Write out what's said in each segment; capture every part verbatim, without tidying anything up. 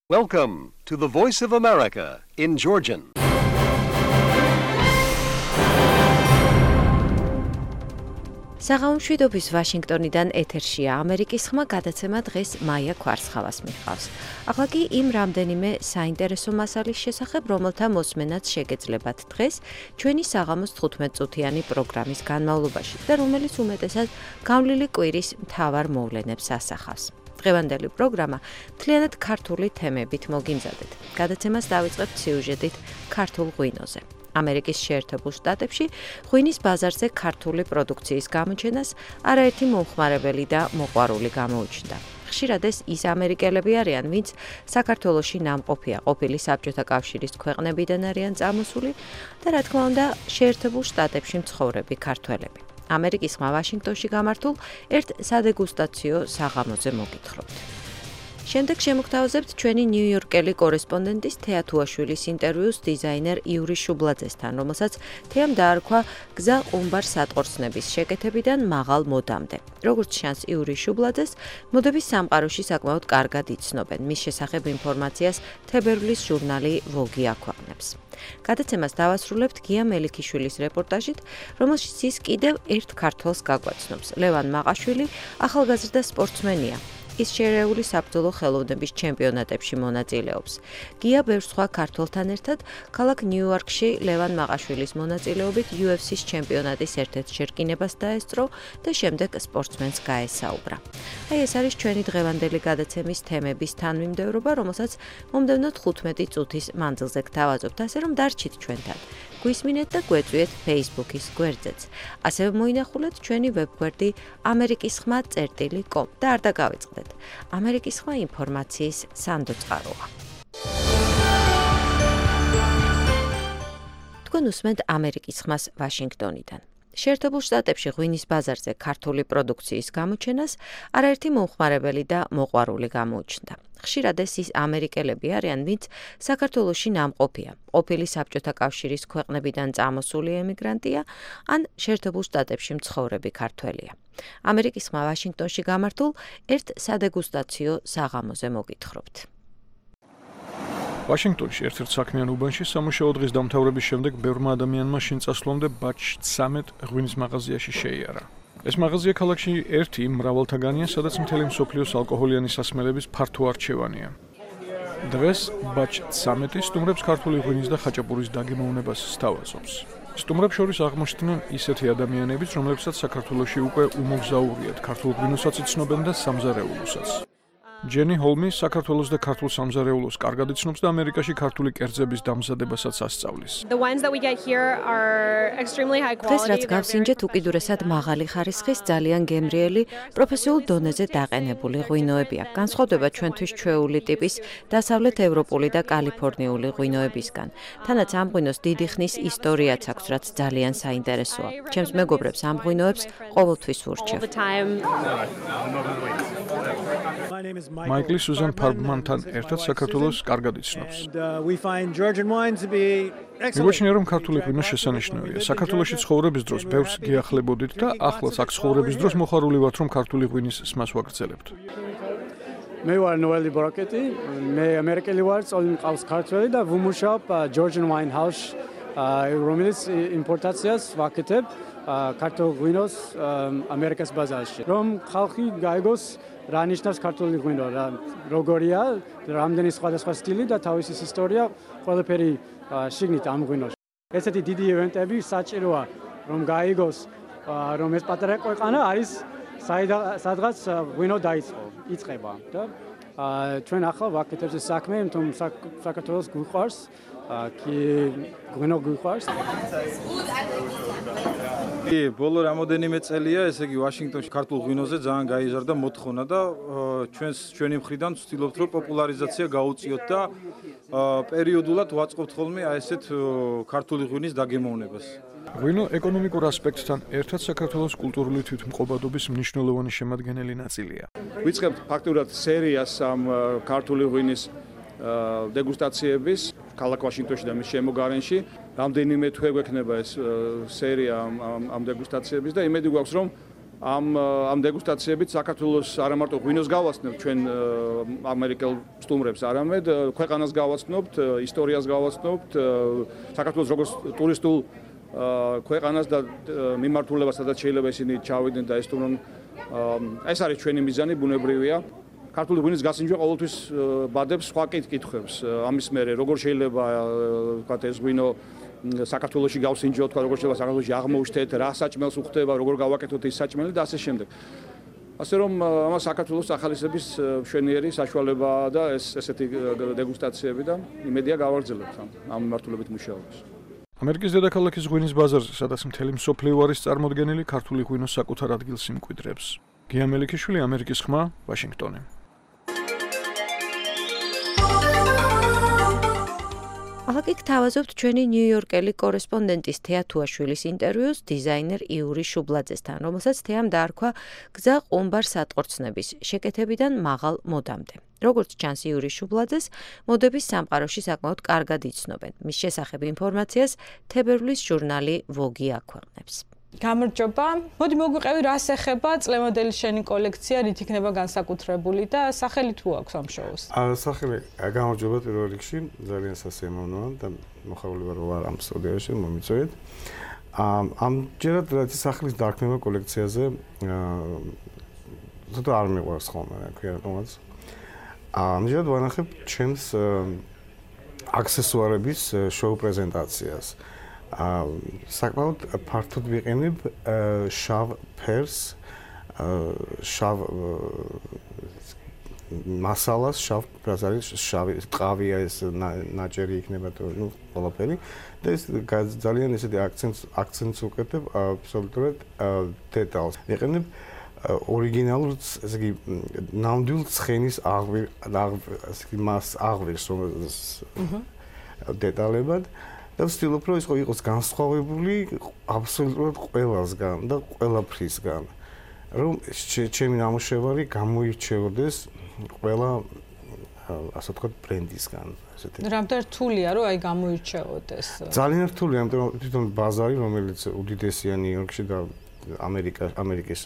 Welcome to the Voice of America in Georgian. საღამომშვიდობის ვაშინგტონიდან ეთერშია ამერიკის ხმა გადაცემა დღეს მაია ქვარცხავას მიჰყავს. ახლა კი იმ რამდენიმე საინტერესო მასალის შესახებ, რომელთა მოსმენაც შეგეძლებათ დღეს ჩვენი საღამოს თხუთმეტ წუთიანი პროგრამის განმავლობაში და რომელიც უმეტესად გავლილი კვირის მთავარ მოვლენებს ასახავს. დღევანდელი პროგრამა მთლიანად ქართული თემებით მოგიმზადეთ. გადაცემას დავიწყებთ სიუჟეტით ქართულ ღვინოზე. ამერიკის შეერთებულ შტატებში ღვინის ბაზარზე ქართული პროდუქციის გამოჩენას არაერთი მომხმარებელი და მოყვარული გამოუჩნდა. ხშირად ეს ის ამერიკელები არიან, ვინც საქართველოში ნამყოფია, ყოფილი საბჭოთა კავშირის ქვეყნებიდან არიან წამოსული და რა თქმა უნდა, შეერთებულ შტატებში მცხოვრები ქართველები. ამერიკის ხმა ვაშინგტონში გამართულ ერთ სადეგუსტაციო საღამოზე მოგითხრობთ. შემდეგ შემოგთავაზებთ ჩვენი ნიუ-იორკელი კორესპონდენტის თეა თუაშვილის ინტერვიუს დიზაინერ იური შუბლაძესთან, რომელსაც თეამ დაარქვა გზა ყუმბარ სატყორცნების შეკეთებიდან მაღალ მოდამდე. როგორც ჩანს, იური შუბლაძეს მოდების სამყაროში საკმაოდ კარგად იცნობენ. მის შესახებ ინფორმაციას თებერვლის ჟურნალი ვოგი აქვეყნებს. გადაცემას დავასრულებთ გია მელიქიშვილის რეპორტაჟით, რომელშიც ის კიდევ ერთ ქართველს გაგვაცნობს. ლევან მაყაშვილი ახალგაზრდა სპორტსმენია. ის შერეული საბრძოლო ხელოვნების ჩემპიონატებში მონაწილეობს. გია ბევრ სხვა ქართველთან ერთად ქალაქ ნიუ-იორკში ლევან მაყაშვილის მონაწილეობით იუ ეფ სის ჩემპიონატის ერთ-ერთ შერკინებას დაესწრო და შემდეგ სპორტსმენს გაესაუბრა. აი ეს არის ჩვენი დღევანდელი გადაცემის თემების თანმიმდევრობა, რომელსაც მომდევნო თხუთმეტი წუთის მანძილზე გთავაზობთ, ასე რომ დარჩით ჩვენთან. გვისმინეთ და გვეწვიეთ Facebook-ის გვერდზეც. ასევე მოინახულეთ ჩვენი ვებგვერდი ამერიკის ხმა წერტილი კომ და არ დაგავიწყდეთ. ამერიკის ხმა ინფორმაციის სანდო წყაროა. თქვენ უსმენთ ამერიკის ხმას ვაშინგტონიდან. შეერთებულ შტატებში ღვინის ბაზარზე ქართული პროდუქციის გამოჩენას არაერთი მომხმარებელი და მოყვარული გამოუჩნდა. ხშირად ეს ის ამერიკელები არიან, ვინც საქართველოში ნამყოფია, ყოფილი საბჭოთა კავშირის ქვეყნებიდან წამოსული ემიგრანტია, ან შეერთებულ შტატებში მცხოვრები ქართველია. ამერიკის ხმა ვაშინგტონში გამართულ ერთ სადეგუსტაციო საღამოზე მოგითხრობთ. ვაშინგტონში ერთ-ერთ საქმიან უბანში სამუშაო დღის დამთავრების შემდეგ ბევრმა ადამიანმა შინ წასვლამდე ბაჩ ცამეტ ღვინის მაღაზიაში შეიარა. ეს მაღაზია ქალაქში ერთი მრავალთაგანია, სადაც მთელი მსოფლიოს ალკოჰოლიანი სასმელების ფართო არჩევანია. დღეს ბაჩ ცამეტი სტუმრებს ქართული ღვინის და ხაჭაპურის დაგემოვნებას სთავაზობს. სტუმრებს შორის აღმოჩნდნენ ისეთი ადამიანებიც, რომლებსაც საქართველოში უკვე უმოგზაურიათ, ქართულ ღვინოსაც იცნობენ და სამზარეულოსაც. ჯენი ჰოლმი საქართველოს და ქართულ სამზარეულოს კარგად იცნობს და ამერიკაში ქართული კერძების დამზადებასაც ასწავლის. დღეს რაც გავსინჯეთ, უკიდურესად მაღალი ხარისხის, ძალიან გემრიელი, პროფესიულ დონეზე დაყენებული ღვინოებია. განსხვავდება ჩვენთვის ჩვეული ტიპის დასავლეთ ევროპული და კალიფორნიული ღვინოებისგან. თანაც ამ ღვინოს დიდი ხნის ისტორიაც აქვს, რაც ძალიან საინტერესოა. ჩემს მეგობრებს ამ ღვინოებს ყოველთვის ვურჩევ. მაიკლი სუზან ფარბმანთან ერთად საქართველოს კარგად იცნობს. მიგოჩნია, რომ ქართული ღვინო შესანიშნავია. საქართველოში ცხოვრების დროს ბევრს გიახლებოდით და ახლაც აქ ცხოვრების დროს მოხარული ვართ, რომ ქართული ღვინის სმას ვაგრძელებთ. მე ვარ ნოელი ბროკეტი, მე ამერიკელი ვარ, წოლი მყავს ქართველი და ვუმუშავებ Georgian Wine House, რომელიც იმპორტაციას ვაკეთებ ქართულ ღვინოს ამერიკის ბაზარში. რომ ხალხი გაიგოს რა ნიშნავს ქართული ღვინო, რა როგორია, რამდენი სხვადასხვა სტილი და თავისი ისტორია ყველაფერი შიგნით ამ ღვინოში. ესეთი დიდი ივენტები საჭიროა, რომ გაიგოს, რომ ეს პატარა ქვეყანა არის სადღაც ღვინო დაიწყო, იწყება და ჩვენ ახლა ვაკეთებთ ეს საქმე, თუმ საქართველოს გვიყვარს, კი ღვინო გვიყვარს. ბოლო რამოდენიმე წელია, ესე იგი ვაშინგტონში ქართულ ღვინოზე ძალიან გაიზარდა მოთხოვნა და ჩვენს ჩვენი მხრიდან ვცდილობთ, რომ პოპულარიზაცია გაუწიოთ და პერიოდულად ვაწყობთ ხოლმე აი ესეთ ქართული ღვინის დაგემოვნებას. ღვინო ეკონომიკურ ასპექტთან ერთად საქართველოს კულტურული თვითმყოფადობის მნიშვნელოვანი შემადგენელი ნაწილია. ვიწყებთ ფაქტურად სერიას ამ ქართული ღვინის დეგუსტაციების ქალაქ ვაშინგტონში და მის შემოგარენში. რამდენიმე თვე გვექნება ეს სერია ამ ამ დეგუსტაციების და იმედი გვაქვს, რომ ამ ამ დეგუსტაციებით საქართველოს არა მარტო ღვინოს გავაცნობთ ჩვენ ამერიკელ სტუმრებს, არამედ ქვეყანას გავაცნობთ, ისტორიას გავაცნობთ, საქართველოს როგორც ტურისტულ ქვეყანას და მიმართულებას, სადაც შეიძლება ისინი ჩავიდნენ და ესტუმრონ. ეს არის ჩვენი მიზანი, ბუნებრივია. ქართული ღვინის გასინჯვა ყოველთვის ბადებს სხვა კითხვებს. ამის მერე როგორ შეიძლება ვთქვათ ეს ღვინო საქართველოში გავსინჯოთ, თქვა როგორ შეიძლება საქართველოში აღმოუჩნდეთ, რა საჭმელს უხდება, როგორ გავაკეთოთ ის საჭმელი და ასე შემდეგ. ასე რომ ამას საქართველოს ახალისების მშვენიერი საშუალება და ეს ესეთი დეგუსტაციები და იმედია გავაგრძელებთ ამ მიმართულებით მუშაობას. ამერიკის დედაქალაქის ღვინის ბაზარზე, სადაც მთელი მსოფლიო არის წარმოდგენილი, ქართული ღვინოს საკუთარ ადგილს იმკვიდრებს. გია მელიქიშვილი, ამერიკის ხმა, ვაშინგტონი. ახლა გთავაზობთ ჩვენი ნიუ-იორკელი კორესპონდენტის თეა თუაშვილის ინტერვიუს დიზაინერ იური შუბლაძესთან, რომელსაც თეამ დაარქვა გზა ყუმბარ სატყორცნების შეკეთებიდან მაღალ მოდამდე. როგორც ჩანს იური შუბლაძეს, მოდების სამყაროში საკმაოდ კარგად იცნობენ. მის შესახებ ინფორმაციას თებერვლის ჟურნალი ვოგი აქვეყნებს. გამარჯობა. მოდი მოგვიყევი, რას ეხება წლემოდელი შენი კოლექცია, რით იქნება განსაკუთრებული და სახელი თუ აქვს ამ შოუს? აა სახელი გამარჯობა პირველ რიგში, ძალიან სასიამოვნოა და მოხარული ვარ რომ ამ სტუდიაში მომიწვევით. აა ამჯერად რაც სახლის დარქმევა კოლექციაზე აა ზუსტად არ მიყვარს ხოლმე, რა ქვია, რატომაც. აა ამჯერად ვანახებ ჩემს აქსესუარების შოუ პრეზენტაციას. აა საკმაოდ ფართოდ ვიყენებ შავ ფერს, შავ მასალას, შავ პრაზარის შავი ტყავია ეს ნაჭერი იქნება თუ ნუ ყველაფერი და ეს ძალიან ესეთი აქცენტს აქცენტს უკეთებ აბსოლუტურად დეტალს. ვიყენებ ორიგინალურ ესე იგი ნამდვილ ცხენის აღვირ ესე იგი მას აღვირს რომელს დეტალებად და ვცდილობ რომ ის იყოს განსხვავებული აბსოლუტურად ყველასგან და ყველაფრისგან რომ ჩემი ნამუშევარი გამოირჩეოდეს ყველა ასე ვთქვათ ბრენდისგან ასეთი. რამდენ რთულია რომ აი გამოირჩეოდეს? ძალიან რთულია, იმიტომ რომ თვითონ ბაზარი რომელიც უდიდესია ნიუ-იორკში და ამერიკა ამერიკის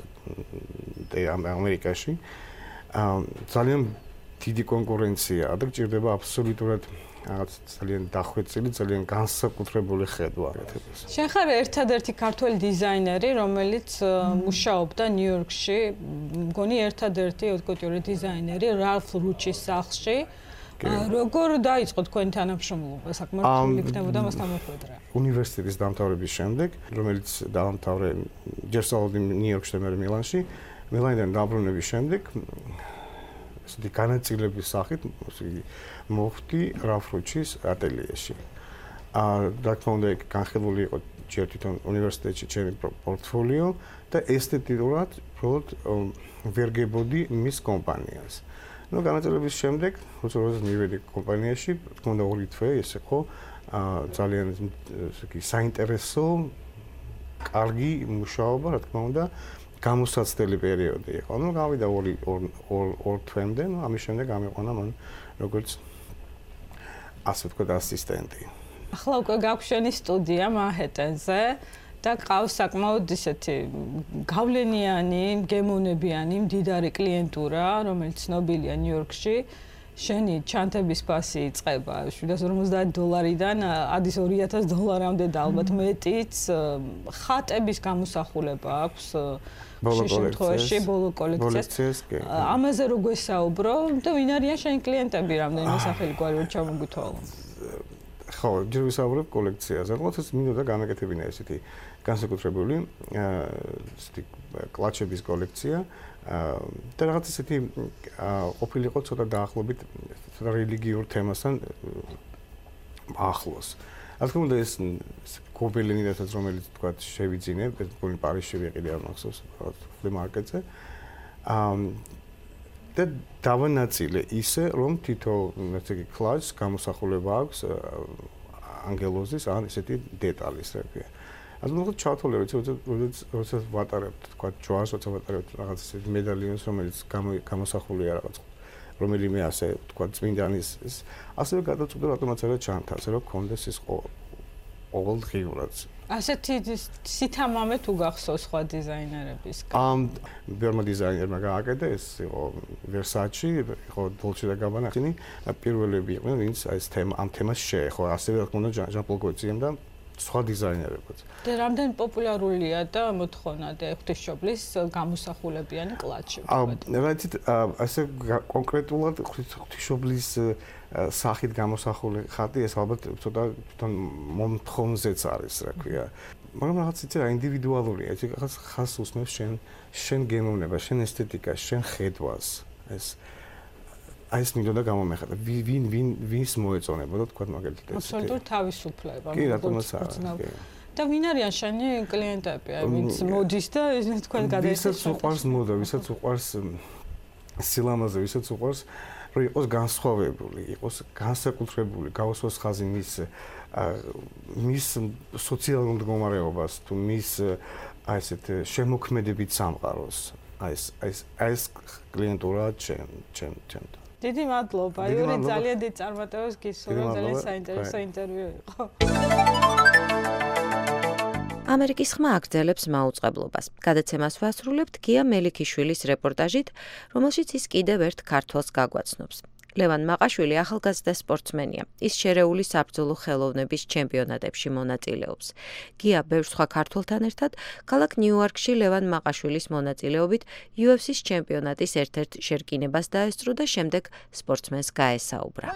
ამერიკაში ძალიან დიდი კონკურენციაა და გჭირდება აბსოლუტურად რაღაც ძალიან დახვეწილი, ძალიან განსაკუთრებული ხედვა. შენ ხარ ერთადერთი ქართველი დიზაინერი, რომელიც მუშაობდა ნიუ-იორკში, მგონი ერთადერთი ოტკოტიური დიზაინერი რალფ რუჩის სახლში. როგორ დაიწყო თქვენი თანამშრომლობა? საკმაოდ რთული იქნებოდა მასთან მოხვედრა. უნივერსიტეტის დამთავრების შემდეგ, რომელიც დაამთავრე ჯერ სწავლობდი ნიუ-იორკში და მერე მილანში, მილანიდან დაბრუნების შემდეგ ესეთი განაწილების სახით მოვხდი რალფ რუჩის ატელიეში. აა რა თქმა უნდა, განხილული იყო ჯერ თვითონ უნივერსიტეტში ჩემი პორტფოლიო და ესთეტიკურად უბრალოდ ვერ გებოდი მის კომპანიას. ნუ განაწილების შემდეგ, როდესაც მივედი კომპანიაში, თქმა უნდა ორი თვე ეს იყო ძალიან ესე იგი საინტერესო, კარგი მუშაობა, რა თქმა უნდა, გამოსაცდელი პერიოდი იყო. ნუ გავიდა ორი ორ თვემდე, ნუ ამის შემდეგ გამიყვანა მან როგორც ასე ვთქვათ ასისტენტი. ახლა უკვე გაქვს შენი სტუდია მანჰეტენზე და ყავს საკმაოდ ისეთი გავლენიანი, გემოვნებიანი, მდიდარი კლიენტურა, რომელიც ცნობილია ნიუ-იორკში. შენი ჩანთების ფასი იწყება შვიდას ორმოცდაათი დოლარიდან ადის ორი ათას დოლარამდე და ალბათ მეტიც. ხატების გამოსახულება აქვს შემთხვევაში ბოლო კოლექციას. ამაზე რო გვესაუბრო და ვინ არიან შენი კლიენტები, რამდენიმე სახელი გვარი რომ ჩამოგვითვალო? ხო, ჯერ ვისაუბრებ კოლექციაზე. როდესაც მინდოდა გამეკეთებინა ესეთი განსაკუთრებული ესეთი კლაჩების კოლექცია და რაღაც ესეთი ყოფილიყო ცოტა დაახლოებით ცოტა რელიგიურ თემასთან ახლოს. რა თქმა უნდა ეს გობელენი რასაც რომელიც თქვა შევიძინე, მგონი პარიზში ვიყიდე არ მახსოვს, ფლი მარკეტზე. და დავანაწილე ისე, რომ თითო ესე იგი კლაჩს გამოსახულება აქვს ანგელოზის ან ესეთი დეტალის, რა ქვია. ასე რომ ჩავთვალე, როდესაც ვატარებთ, თქვა ჯვარს, როცა ვატარებთ რაღაც ესეთი მედალიონს, რომელიც გამოსახულია რაღაც რომელიმე ასე, თქვა წმინდანის ეს ასევე გადაწყვიტე რატომაც არა ჩანთა, ასე რომ კონდეს ის ყოველდღიურად ასეთი სითამამე თუ გახსოვს სხვა დიზაინერებისგან? ამ ბერმა დიზაინერმა გააკეთა ეს იყო Versace, იყო Dolce and Gabbana. პირველები იყვნენ, ვინც ეს თემა ამ თემას შეეხო. ასევე რა თქმა უნდა ჟან-პოლ გოციემ და სხვა დიზაინერებიც. და რამდენი პოპულარულია და მოთხოვნა და ღვთისმშობლის გამოსახულებიანი კლატჩი? რა იცით, ასე კონკრეტულად ღვთისმშობლის სახით გამოსახული ხატი ეს ალბათ ცოტა თვითონ მომთხოვნზეც არის, რა ქვია. მაგრამ რაღაც იცი რა ინდივიდუალურია, ეს რაღაც ხას უსმევს შენ შენ გემოვნება, შენ ესთეტიკა, შენ ხედვას. ეს აი ეს მინდოდა გამომეხატა. ვინ ვინ ვინს მოეწონებოდა თქვა მაგალითად ეს. აბსოლუტურ თავისუფლება. კი, რატომაც არა. და ვინ არიან შენი კლიენტები, ვინც მოდის და თქვა გადაეცეს. ვისაც უყვარს მოდა, ვისაც უყვარს სილამაზე, ვისაც უყვარს რომ იყოს განსხვავებული, იყოს განსაკუთრებული, გაუსვას ხაზი მის მის სოციალურ მდგომარეობას თუ მის აი ესეთ შემოქმედებით სამყაროს. აი ეს აი ეს კლიენტურა ჩემ ჩემ ჩემ. დიდი მადლობა, იური, ძალიან დიდ წარმატებას გისურვებ, ძალიან საინტერესო ინტერვიუ იყო. ამერიკის ხმა აგრძელებს მაუწყებლობას. გადაცემას ვასრულებთ გია მელიქიშვილის რეპორტაჟით, რომელშიც ის კიდევ ერთ ქართველს გაგვაცნობს. ლევან მაყაშვილი ახალგაზრდა სპორტსმენია. ის შერეული საბრძოლო ხელოვნების ჩემპიონატებში მონაწილეობს. გია ბევრ სხვა ქართველთან ერთად ქალაქ ნიუ-იორკში ლევან მაყაშვილის მონაწილეობით იუ ეფ სი-ის ჩემპიონატის ერთ-ერთ შერკინებას დაესწრო და შემდეგ სპორტსმენს გაესაუბრა.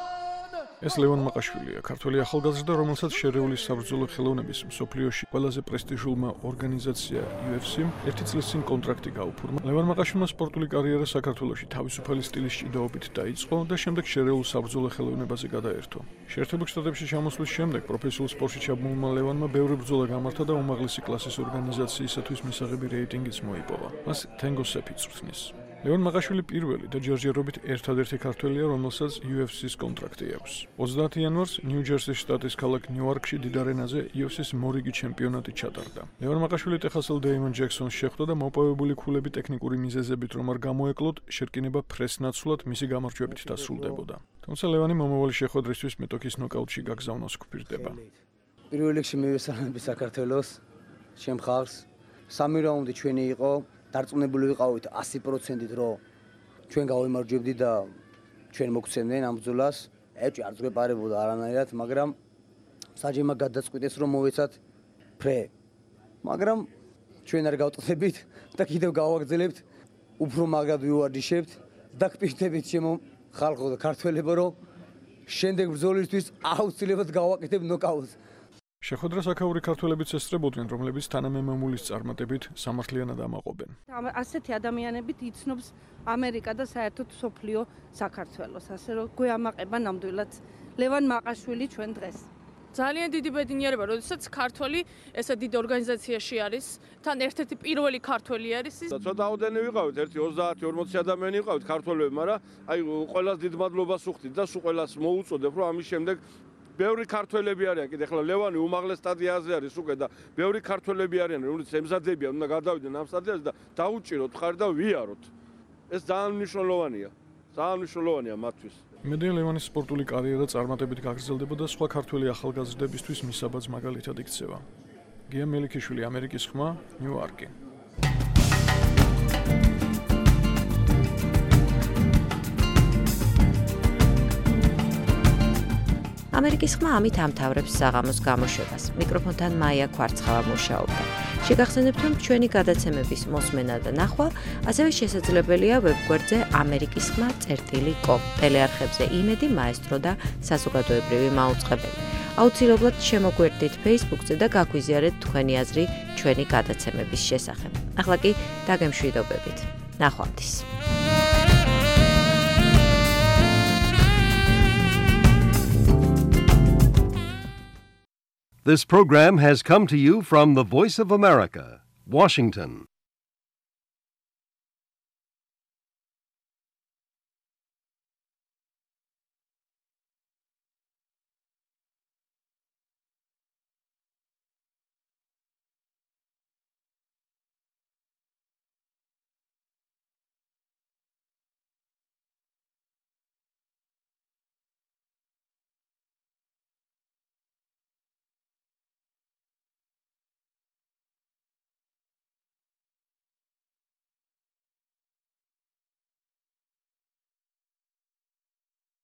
ეს ლევან მაყაშვილია, ქართველი ახალგაზრდა, რომელსაც შერეული საბრძოლო ხელოვნების მსოფლიოში ყველაზე პრესტიჟულმა ორგანიზაცია იუ ეფ სი-მ ერთი წლის წინ კონტრაქტი გაუფორმა. ლევან მაყაშვილმა სპორტული კარიერა საქართველოში თავისუფალი სტილის ჭიდაობით დაიწყო და შემდეგ შერეულ საბრძოლო ხელოვნებაზე გადაერთო. შეერთებულ შტატებში ჩამოსვლის შემდეგ პროფესიულ სპორტში ჩაბმულმა ლევანმა ბევრი ბრძოლა გამართა და უმაღლესი კლასის ორგანიზაციისათვის მისაღები რეიტინგიც მოიპოვა. მას თენგო სეფი წვრთნის. ლევან მაყაშვილი პირველი და ჯერჯერობით ერთადერთი ქართველია, რომელსაც იუ ეფ სი-ის კონტრაქტი აქვს. ოცდაათი იანვარს ნიუ-ჯერსის შტატის ქალაქ ნიუ-იორკში დიდ არენაზე იუ ეფ სი-ის მორიგი ჩემპიონატი ჩატარდა. ლევან მაყაშვილი ტეხასელ დეიმონ ჯექსონს შეხვდა და მოპოვებული ქულები ტექნიკური მიზეზებით რომ არ გამოეკლოთ, შერკინება ფრესნაცვლად მისი გამარჯვებით დასრულდებოდა. თუმცა ლევანი მომავალი შეხვედრისთვის მეტოქის ნოკაუტში გაგზავნოს გვპირდება. პირველ რიგში მივესალმები საქართველოს, ჩემ ხალხს. სამი რაუნდი ჩვენი იყო. დარწმუნებული ვიყავით ასი პროცენტით რომ ჩვენ გავიმარჯვებდით და ჩვენ მოგცემდნენ ამ ბრძოლას. ეჭვი არ ზღეპარებოდა არანაირად, მაგრამ საჯემა გადაწყვიტეს რომ მოვეცათ ფრე. მაგრამ ჩვენ არ გავტყდებით და კიდევ გავაგრძელებთ, უფრო მაგრად ვივარჯიშებთ და გპირდებით ჩემო ხალხო და ქართველებო რომ შემდეგ ბრძოლისთვის აუცილებლად გავაკეთებ ნოკაუტს. შეხვედრას აქაური ქართველებიც ესწრებოდნენ, რომლებიც თანამემამულის წარმატებით სამართლიანად ამაყობენ. ასეთი ადამიანებით იცნობს ამერიკა და საერთოდ სოფლიო საქართველოს, ასე რომ გვეამაყება ნამდვილად ლევან მაყაშვილი ჩვენ დღეს. ძალიან დიდი ბედნიერება, როდესაც ქართველი ესე დიდ ორგანიზაციაში არის, თან ერთ-ერთი პირველი ქართველი არის ის. ცოტა აუდენი ვიყავით, ერთი ოცდაათი ორმოცი ადამიანი ვიყავით ქართველები, მაგრამ აი ყველას დიდ მადლობას ვუხდით და სულ ყველას მოუწოდებ, რომ ამის შემდეგ ბევრი ქართველები არიან, კიდე ახლა ლევანი უმაღლეს სტადიაზე არის უკვე და ბევრი ქართველები არიან, რომლებიც ემზადებიან, უნდა გადავიდნენ ამ სტადიაზე და დაუჭიროთ ხარ და ვიაროთ. ეს ძალიან მნიშვნელოვანია. ძალიან მნიშვნელოვანია მათთვის. იმედია ლევანის სპორტული კარიერა წარმატებით გაგრძელდება და სხვა ქართველი ახალგაზრდებისთვის მისაბაძ მაგალითად იქცევა. გია მელიქიშვილი, ამერიკის ხმა, ნიუ-იორკი. ამერიკის ხმა ამით ამთავრებს საღამოს გამოშვებას. მიკროფონთან მაია ქვარცხავა მუშაობდა. შეგახსენებთ, რომ ჩვენი გადაცემების მოსმენა და ნახვა ასევე შესაძლებელია ვებგვერდზე ამერიკის ხმა წერტილი კომ, ტელეარხებზე იმედი, მაესტრო და საზოგადოებრივი მაუწყებელი. აუცილებლად შემოგვერდით Facebook-ზე და გაგვიზიარეთ თქვენი აზრი ჩვენი გადაცემების შესახებ. ახლა კი დაგემშვიდობებით. ნახვამდის. This program has come to you from the Voice of America, Washington.